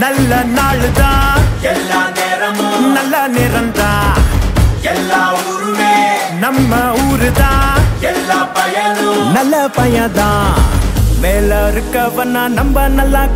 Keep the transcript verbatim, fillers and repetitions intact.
நல்ல நாளுதான் எல்லா நேரமும் நல்ல நேரம்தான் எல்லா ஊருமே நம்ம ஊருதான் எல்லா பயனும் நல்ல பையன்தான் மேல இருக்கவனா நம்ம நல்லா